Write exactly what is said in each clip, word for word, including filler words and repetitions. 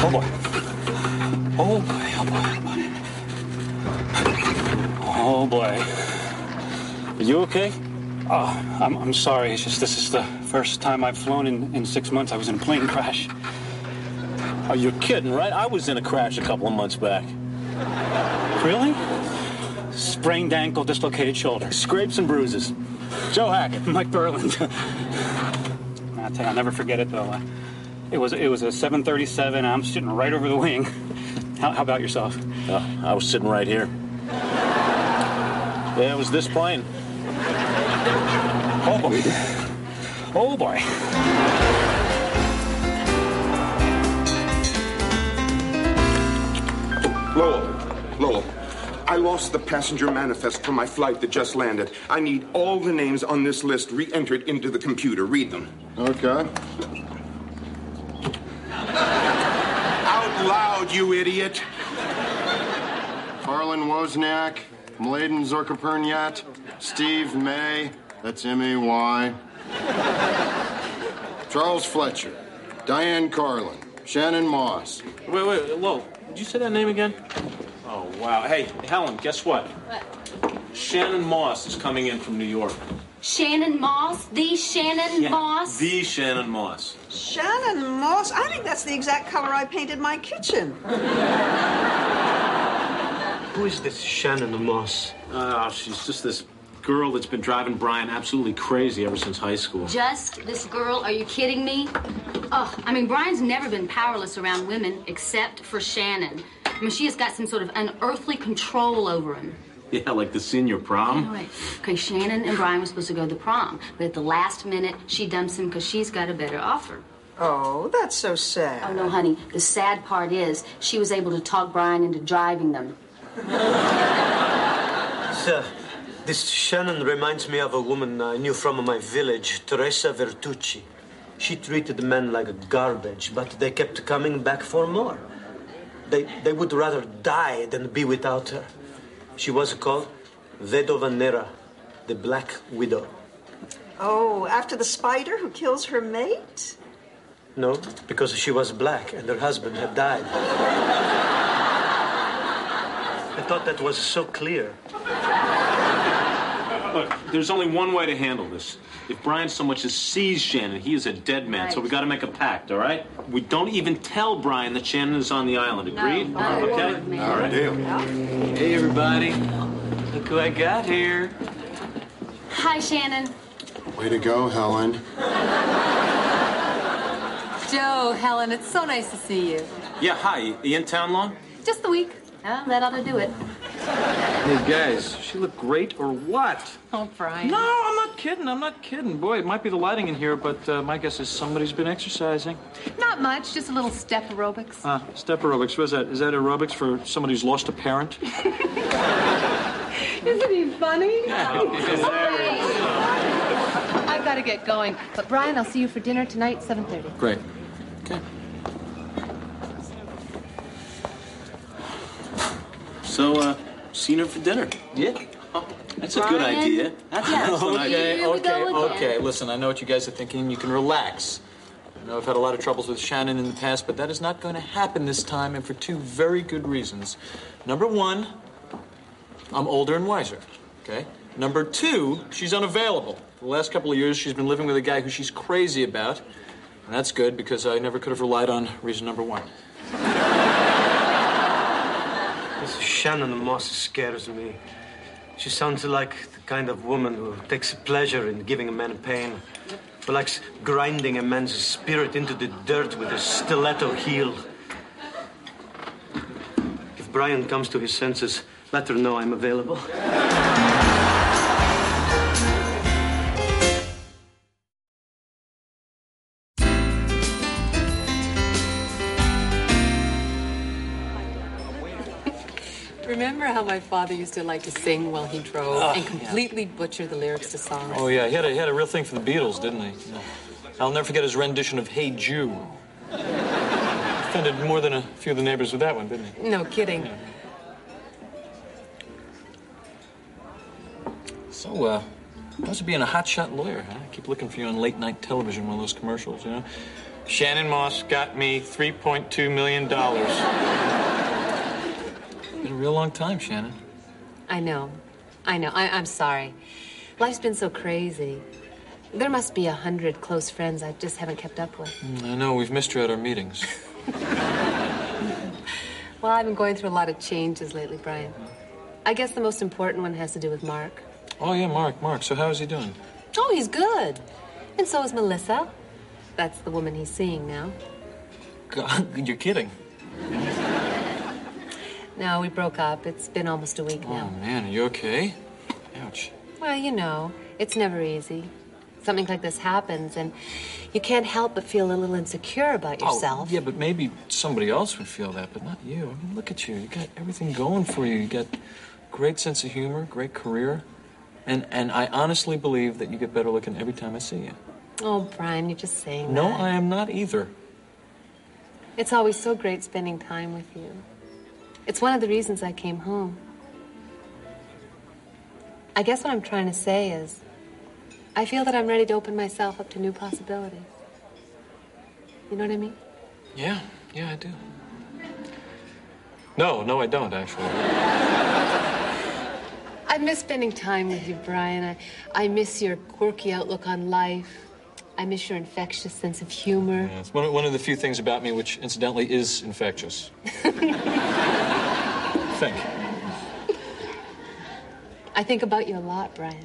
Oh, boy. Oh, boy. Oh, boy. Oh, boy. Are you okay? Oh, I'm, I'm sorry. It's just this is the first time I've flown in, in six months. I was in a plane crash. Oh, you're kidding, right? I was in a crash a couple of months back. Really? Sprained ankle, dislocated shoulder. Scrapes and bruises. Joe Hackett. Mike Berland. I'll tell you, I'll never forget it, though. Uh, it was it was a seven thirty-seven. I'm sitting right over the wing. How, how about yourself? Uh, I was sitting right here. Yeah, it was this plane. Oh, boy. Oh, boy. Lowell, Lowell, I lost the passenger manifest for my flight that just landed. I need all the names on this list re-entered into the computer. Read them. Okay. Out loud, you idiot. Harlan Wozniak, Mladen Zorkapernyat, Steve May, that's M A Y. Charles Fletcher, Diane Carlin, Shannon Moss. Wait, wait, Lowell, did you say that name again? Oh, wow. Hey, Helen, guess what? What? Shannon Moss is coming in from New York. Shannon Moss? The Shannon Yeah, Moss? The Shannon Moss. Shannon Moss? I think that's the exact color I painted my kitchen. Who is this Shannon Moss? Oh, she's just this girl that's been driving Brian absolutely crazy ever since high school. Just this girl? Are you kidding me? Oh, I mean, Brian's never been powerless around women except for Shannon. I mean, she has got some sort of unearthly control over him. Yeah, like the senior prom. Anyway, okay, Shannon and Brian were supposed to go to the prom, but at the last minute, she dumps him because she's got a better offer. Oh, that's so sad. Oh, no, honey. The sad part is she was able to talk Brian into driving them. Sir, this Shannon reminds me of a woman I knew from my village, Teresa Vertucci. She treated men like garbage, but they kept coming back for more. They, they would rather die than be without her. She was called Vedova Nera, the Black Widow. Oh, after the spider who kills her mate? No, because she was black and her husband had died. I thought that was so clear. Look, there's only one way to handle this. If Brian so much as sees Shannon, he is a dead man, Right. so we got to make a pact, all right? We don't even tell Brian that Shannon is on the island. Agreed? No, not a okay? word, man. All right. Deal. Hey, everybody. Look who I got here. Hi, Shannon. Way to go, Helen. Joe, Helen, it's so nice to see you. Yeah, hi. You in town long? Just the week. Oh, that ought to do it. Hey, guys, she look great or what? Oh, Brian. No, I'm not kidding. I'm not kidding. Boy, it might be the lighting in here, but uh, my guess is somebody's been exercising. Not much, just a little step aerobics. Ah, step aerobics. What is that? Is that aerobics for somebody who's lost a parent? Isn't he funny? I've got to get going. But, Brian, I'll see you for dinner tonight, seven thirty. Great. Okay. So, uh, seen her for dinner. Yeah. Oh, that's a good Brian? idea. That's an excellent idea. Okay, Here we okay, go again. okay. Listen, I know what you guys are thinking. You can relax. I know I've had a lot of troubles with Shannon in the past, but that is not going to happen this time, and for two very good reasons. Number one, I'm older and wiser, okay? Number two, she's unavailable. For the last couple of years, she's been living with a guy who she's crazy about, and that's good because I never could have relied on reason number one. This Shannon Moss scares me. She sounds like the kind of woman who takes pleasure in giving a man pain, who likes grinding a man's spirit into the dirt with a stiletto heel. If Brian comes to his senses, let her know I'm available. Remember how my father used to like to sing while he drove and completely butcher the lyrics to songs? Oh, yeah, he had a, he had a real thing for the Beatles, didn't he? Yeah. I'll never forget his rendition of Hey Jew. Offended more than a few of the neighbors with that one, didn't he? No kidding. Yeah. So, uh, how's it being a hotshot lawyer, huh? I keep looking for you on late-night television, one of those commercials, you know? Shannon Moss got me three point two million dollars. It's been a real long time, Shannon. I know. I know. I, I'm sorry. Life's been so crazy. There must be a hundred close friends I just haven't kept up with. I know. We've missed you at our meetings. Well, I've been going through a lot of changes lately, Brian. I guess the most important one has to do with Mark. Oh, yeah, Mark, Mark. So how is he doing? Oh, he's good. And so is Melissa. That's the woman he's seeing now. God, you're kidding. No, we broke up. It's been almost a week now. Oh, man, are you okay? Ouch. Well, you know, it's never easy. Something like this happens, and you can't help but feel a little insecure about yourself. Oh, yeah, but maybe somebody else would feel that, but not you. I mean, look at you. You got everything going for you. You got great sense of humor, great career, and and I honestly believe that you get better looking every time I see you. Oh, Brian, you're just saying No, that. I am not either. It's always so great spending time with you. It's one of the reasons I came home. I guess what I'm trying to say is, I feel that I'm ready to open myself up to new possibilities. You know what I mean? Yeah, yeah, I do. No, no, I don't, actually. I miss spending time with you, Brian. I, I miss your quirky outlook on life. I miss your infectious sense of humor. Yeah, it's one of, one of the few things about me which, incidentally, is infectious. Think. I think about you a lot, Brian.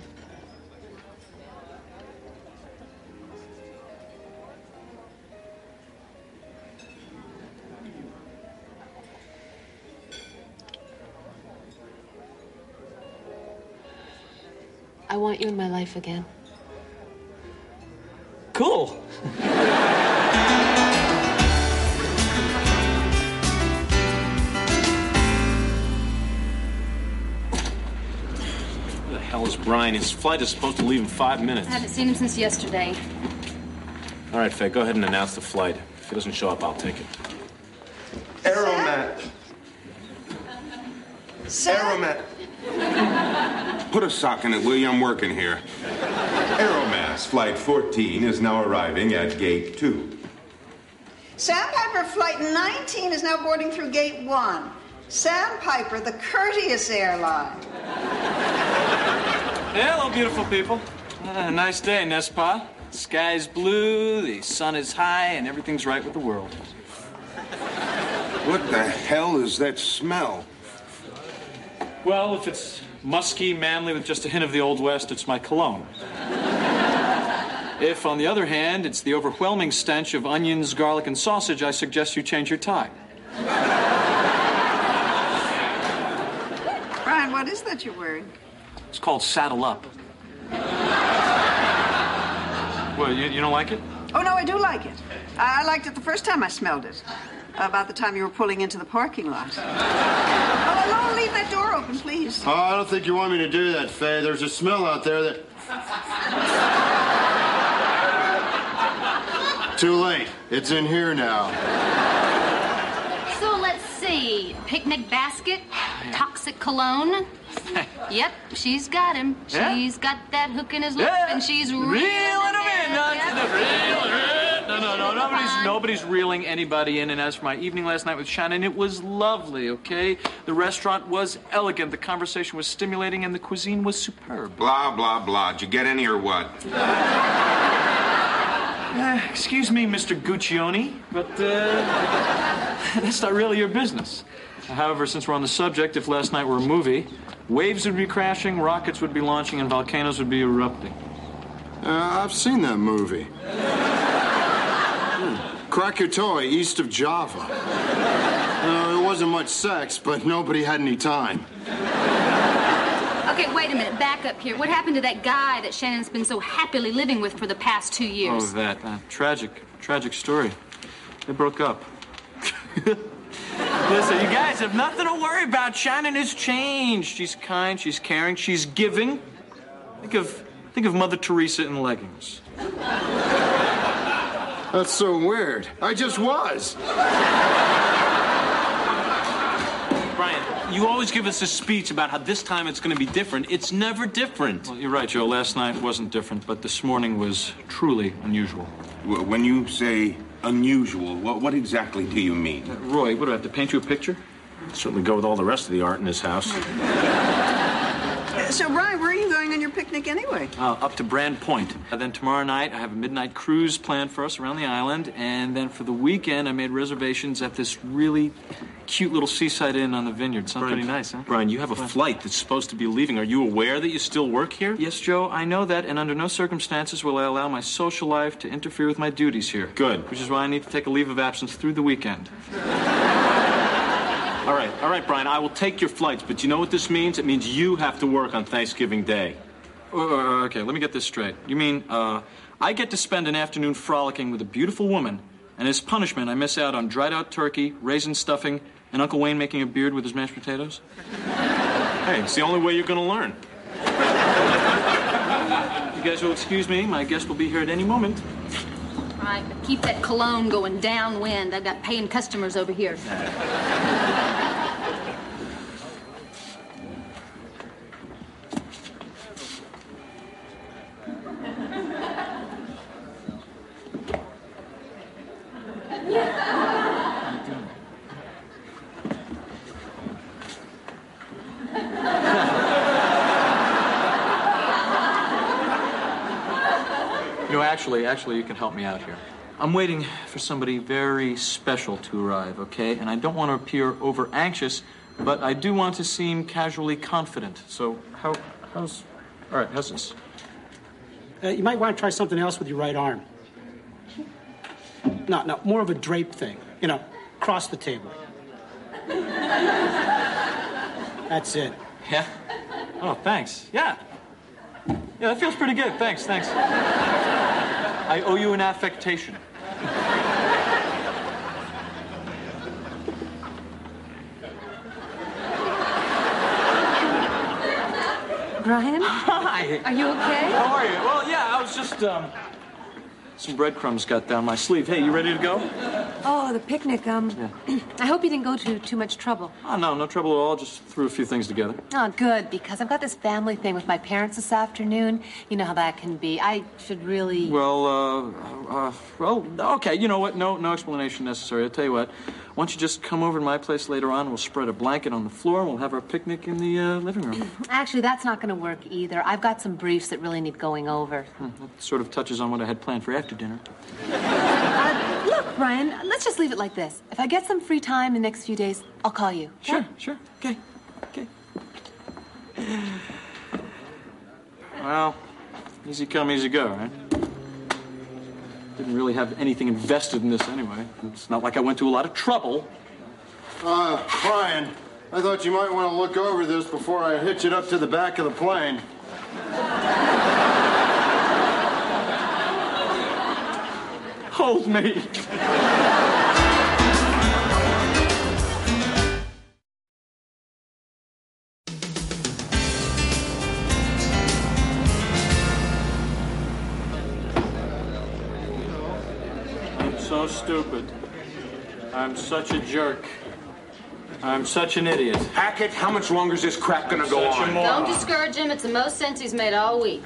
I want you in my life again. Cool. Where the hell is Brian? His flight is supposed to leave in five minutes. I haven't seen him since yesterday. All right, Faye, go ahead and announce the flight. If he doesn't show up, I'll take it. Aeromat. Aeromat. Put a sock in it, will you? I'm working here. Aeromass Flight fourteen is now arriving at Gate two. Sandpiper Flight nineteen is now boarding through Gate one. Sandpiper, the courteous airline. Hello, beautiful people. Uh, nice day, Nespa. The sky's blue, the sun is high, and everything's right with the world. What the hell is that smell? Well, if it's musky, manly, with just a hint of the Old West, it's my cologne. If, on the other hand, it's the overwhelming stench of onions, garlic, and sausage, I suggest you change your tie. Brian, what is that you're wearing? It's called Saddle Up. Well, you, you don't like it? Oh, no, I do like it. I, I liked it the first time I smelled it. About the time you were pulling into the parking lot. Oh, Alone, leave that door open, please. Oh, I don't think you want me to do that, Faye. There's a smell out there that... Too late. It's in here now. So let's see. Picnic basket, toxic cologne. Yep, she's got him. Yeah? She's got that hook in his lip, Yeah. and she's reeling Reeling him in. Yep. No, no, no, nobody's, nobody's reeling anybody in. And as for my evening last night with Shannon, it was lovely, okay? The restaurant was elegant, the conversation was stimulating, and the cuisine was superb. Blah, blah, blah. Did you get any or what? Uh, excuse me, Mister Guccione, but uh, that's not really your business. However, since we're on the subject, if last night were a movie, waves would be crashing, rockets would be launching, and volcanoes would be erupting. Uh, I've seen that movie. Hmm. Krakatoa, east of Java. Uh, there wasn't much sex, but nobody had any time. Okay, wait a minute. Back up here. What happened to that guy that Shannon's been so happily living with for the past two years? Oh, that. Uh, tragic, tragic story. They broke up. Listen, you guys have nothing to worry about. Shannon has changed. She's kind, she's caring, she's giving. Think of, think of Mother Teresa in leggings. That's so weird. I just was. Brian, you always give us a speech about how this time it's going to be different. It's never different. Well, you're right, Joe. Last night wasn't different, but this morning was truly unusual. When you say unusual? What, what exactly do you mean? Uh, Roy, what do I have to paint you a picture? Certainly go with all the rest of the art in this house. So, Brian, where are you going on your picnic anyway? Uh, up to Brand Point. And then tomorrow night, I have a midnight cruise planned for us around the island. And then for the weekend, I made reservations at this really cute little seaside inn on the vineyard. Sounds Brian, pretty nice, huh? Brian, you have a What? flight that's supposed to be leaving. Are you aware that you still work here? Yes, Joe, I know that, and under no circumstances will I allow my social life to interfere with my duties here. Good. Which is why I need to take a leave of absence through the weekend. All right, all right, Brian, I will take your flights, but you know what this means? It means you have to work on Thanksgiving Day. Uh, okay, let me get this straight. You mean, uh, I get to spend an afternoon frolicking with a beautiful woman, and as punishment, I miss out on dried-out turkey, raisin stuffing, and Uncle Wayne making a beard with his mashed potatoes? Hey, it's the only way you're gonna learn. You guys will excuse me. My guest will be here at any moment. Right, but keep that cologne going downwind. I've got paying customers over here. You know, actually, actually, you can help me out here. I'm waiting for somebody very special to arrive, okay? And I don't want to appear over anxious, but I do want to seem casually confident. So, how, how's, all right, how's this? Uh, you might want to try something else with your right arm. No, no, more of a drape thing. You know, cross the table. That's it. Yeah? Oh, thanks. Yeah. Yeah, that feels pretty good. Thanks, thanks. I owe you an affectation. Brian? Hi. Are you okay? How are you? Well, yeah, I was just, um... some breadcrumbs got down my sleeve. Hey, you ready to go? Oh, the picnic, um... Yeah. I hope you didn't go to too much trouble. Oh, no, no trouble at all. Just threw a few things together. Oh, good, because I've got this family thing with my parents this afternoon. You know how that can be. I should really... Well, uh, uh, well, okay, you know what? No, no explanation necessary. I'll tell you what. Why don't you just come over to my place later on? We'll spread a blanket on the floor, and we'll have our picnic in the uh, living room. Actually, that's not going to work either. I've got some briefs that really need going over. Hmm, that sort of touches on what I had planned for after dinner. Uh, look, Brian, let's just leave it like this. If I get some free time in the next few days, I'll call you. Sure, yeah? sure. Okay, okay. Well, easy come, easy go, right? Didn't really have anything invested in this anyway. It's not like I went to a lot of trouble. Uh, Brian, I thought you might want to look over this before I hitch it up to the back of the plane. Hold me. I'm so stupid. I'm such a jerk. I'm such an idiot. Hackett, how much longer is this crap gonna go Such a on? moron. Don't discourage him. It's the most sense he's made all week.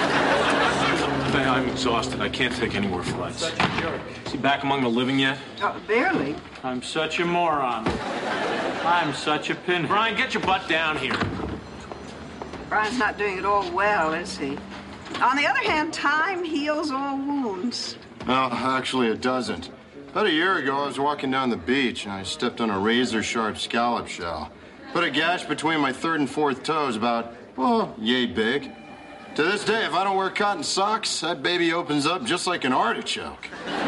I'm exhausted. I can't take any more flights. Such a jerk. Is he back among the living yet? Oh, barely. I'm such a moron. I'm such a pinhead. Brian, get your butt down here. Brian's not doing it all well, is he? On the other hand, time heals all wounds. No, actually, it doesn't. About a year ago, I was walking down the beach, and I stepped on a razor-sharp scallop shell. Put a gash between my third and fourth toes about, well, yay big. To this day, if I don't wear cotton socks, that baby opens up just like an artichoke.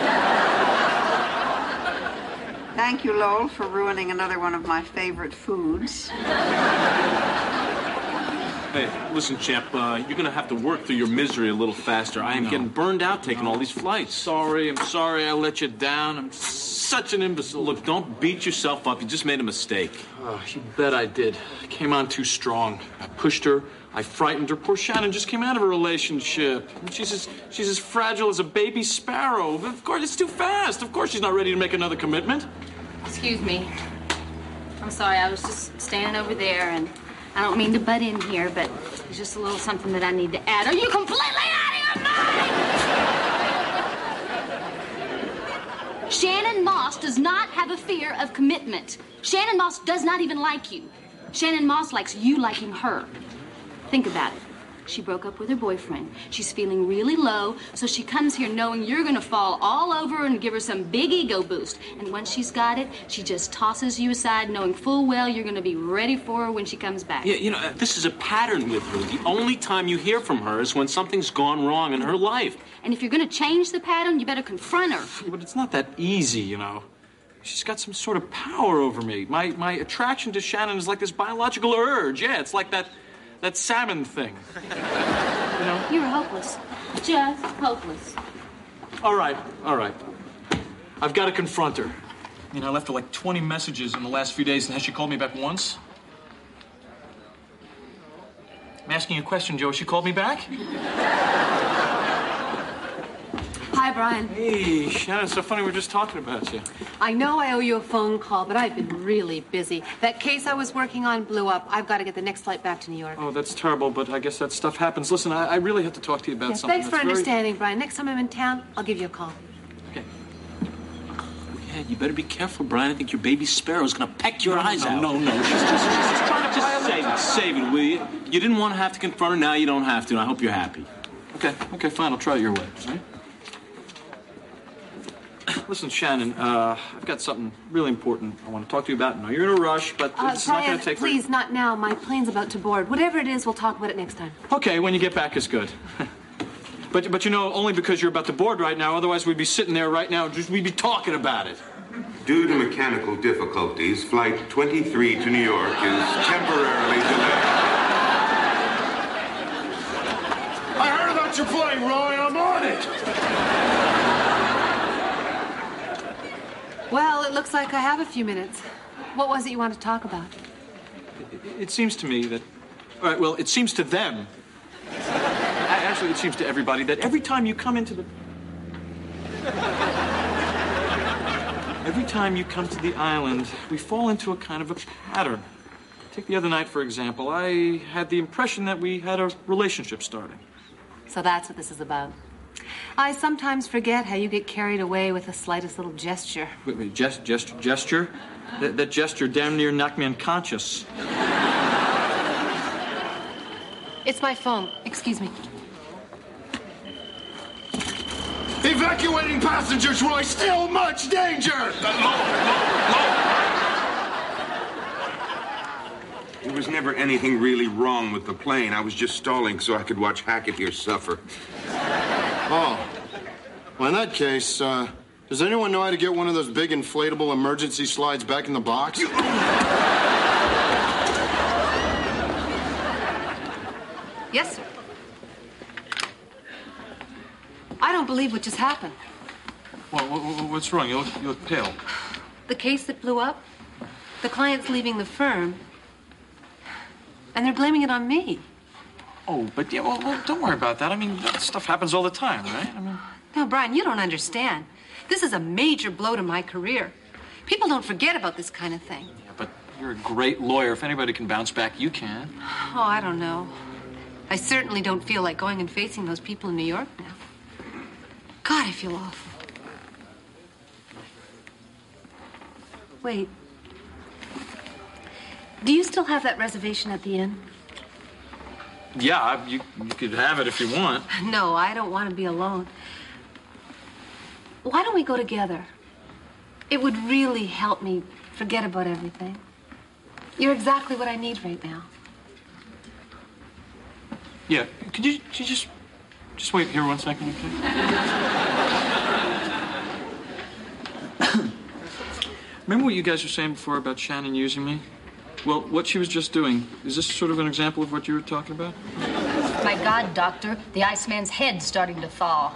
Thank you, Lowell, for ruining another one of my favorite foods. Hey, listen, champ, uh, you're gonna have to work through your misery a little faster. I am No. getting burned out taking all these flights. Sorry, I'm sorry I let you down. I'm such an imbecile. Look, don't beat yourself up. You just made a mistake. Oh, you bet I did. I came on too strong. I pushed her. I frightened her. Poor Shannon just came out of a relationship. And she's as, she's as fragile as a baby sparrow. Of course, it's too fast. Of course she's not ready to make another commitment. Excuse me. I'm sorry. I was just standing over there, and I don't mean to butt in here, but there's just a little something that I need to add. Are you completely out of your mind? Shannon Moss does not have a fear of commitment. Shannon Moss does not even like you. Shannon Moss likes you liking her. Think about it. She broke up with her boyfriend. She's feeling really low, so she comes here knowing you're going to fall all over her and give her some big ego boost. And once she's got it, she just tosses you aside, knowing full well you're going to be ready for her when she comes back. Yeah, you know, this is a pattern with her. The only time you hear from her is when something's gone wrong in her life. And if you're going to change the pattern, you better confront her. But it's not that easy, you know. She's got some sort of power over me. My my attraction to Shannon is like this biological urge. Yeah, it's like that that salmon thing. You know? You're hopeless. Just hopeless. All right, all right. I've got to confront her. I mean, I left her like twenty messages in the last few days, and has she called me back once? I'm asking you a question, Joe. Has she called me back? Hi, Brian. Hey, Shannon, it's so funny. We were just talking about you. I know I owe you a phone call, but I've been really busy. That case I was working on blew up. I've got to get the next flight back to New York. Oh, that's terrible, but I guess that stuff happens. Listen, I, I really have to talk to you about Yeah, something. thanks for that's very- understanding, Brian. Next time I'm in town, I'll give you a call. Yeah, you better be careful, Brian. I think your baby sparrow's gonna peck your No, eyes no, out. no, no. She's just, she's just trying to Just save it, save it, will you? You didn't want to have to confront her, now you don't have to, and I hope you're happy. Okay, okay, fine. I'll try it your way, all right? Listen, Shannon, uh, I've got something really important I want to talk to you about. Now, you're in a rush, but Uh, it's not Brian, going to take... very- please, not now. My plane's about to board. Whatever it is, we'll talk about it next time. Okay, when you get back is good. but, but you know, only because you're about to board right now, otherwise we'd be sitting there right now, just we'd be talking about it. Due to mechanical difficulties, Flight twenty-three to New York is temporarily delayed. I heard about your plane, Roy. I'm on it. Well, it looks like I have a few minutes. What was it you wanted to talk about? It, it seems to me that... All right, well, it seems to them... A- Actually, it seems to everybody that every time you come into the... Every time you come to the island, we fall into a kind of a pattern. Take the other night, for example. I had the impression that we had a relationship starting. So that's what this is about. I sometimes forget how you get carried away with the slightest little gesture. Wait, wait, gest, gesture, gesture? That, that gesture damn near knocked me unconscious. It's my phone. Excuse me. Evacuating passengers, Roy. Still much danger. There was never anything really wrong with the plane. I was just stalling so I could watch Hackett here suffer. Oh. Well, in that case, uh, does anyone know how to get one of those big inflatable emergency slides back in the box? Yes, sir. I don't believe what just happened. Well, what's wrong? You look, you look pale. The case that blew up, the client's leaving the firm, and they're blaming it on me. Oh, but yeah, well, well, don't worry about that. I mean, that stuff happens all the time, right? I mean... No, Brian, you don't understand. This is a major blow to my career. People don't forget about this kind of thing. Yeah, but you're a great lawyer. If anybody can bounce back, you can. Oh, I don't know. I certainly don't feel like going and facing those people in New York now. God, I feel awful. Wait. Do you still have that reservation at the inn? Yeah, you, you could have it if you want. No, I don't want to be alone. Why don't we go together? It would really help me forget about everything. You're exactly what I need right now. Yeah, could you, could you just just wait here one second, okay? Remember what you guys were saying before about Shannon using me? Well, what she was just doing, is this sort of an example of what you were talking about? My God, Doctor, the Iceman's head's starting to thaw.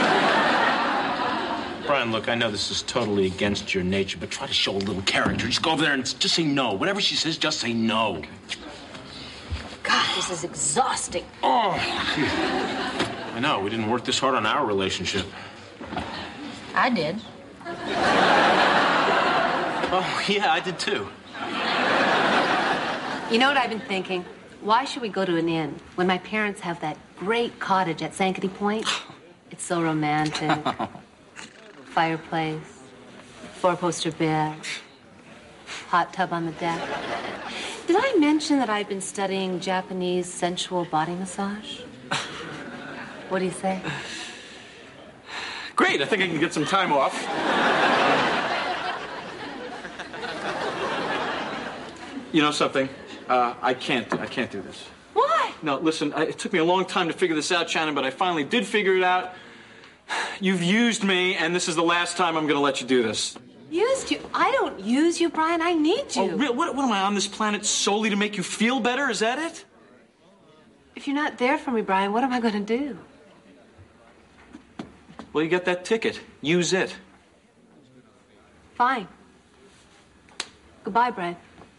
Brian, look, I know this is totally against your nature, but try to show a little character. Just go over there and just say no. Whatever she says, just say no. Okay. God, this is exhausting. Oh, I know. We didn't work this hard on our relationship. I did. Oh, yeah, I did too. You know what I've been thinking? Why should we go to an inn when my parents have that great cottage at Sankaty Point? It's so romantic. Fireplace, Four-poster bed. Hot tub on the deck. Did I mention that I've been studying Japanese sensual body massage? What do you say? Great, I think I can get some time off. You know something? Uh, I can't, I can't do this. Why? No, listen, I, it took me a long time to figure this out, Shannon, but I finally did figure it out. You've used me, and this is the last time I'm going to let you do this. Used you? I don't use you, Brian. I need you. Oh, real, what, what am I on this planet solely to make you feel better? Is that it? If you're not there for me, Brian, what am I going to do? Well, you got that ticket. Use it. Fine. Goodbye, Brian.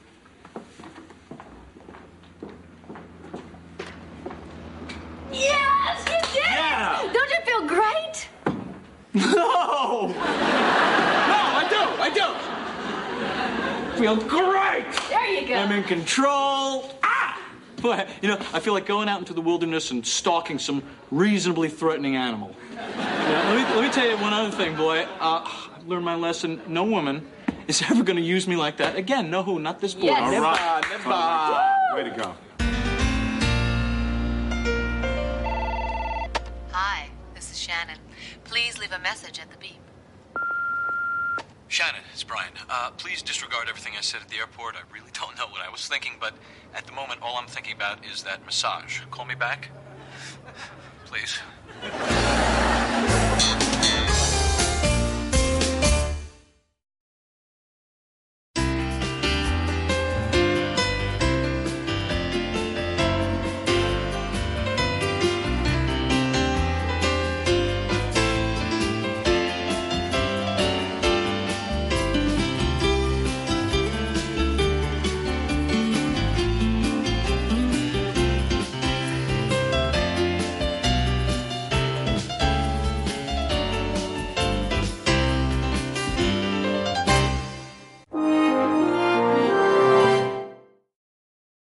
Yes, you did Yeah. it! Don't you feel great? No! No, I don't. I don't. Feel great. There you go. I'm in control. Ah! Boy, you know, I feel like going out into the wilderness and stalking some reasonably threatening animal. Yeah, let me let me tell you one other thing, boy. Uh, I've learned my lesson. No woman is ever going to use me like that again. No, who? Not this boy. Yes. All Never, right. never. Way to go. Hi, this is Shannon. Please leave a message at the beep. Shannon, it's Brian. Uh, please disregard everything I said at the airport. I really don't know what I was thinking, but at the moment, all I'm thinking about is that massage. Call me back, please.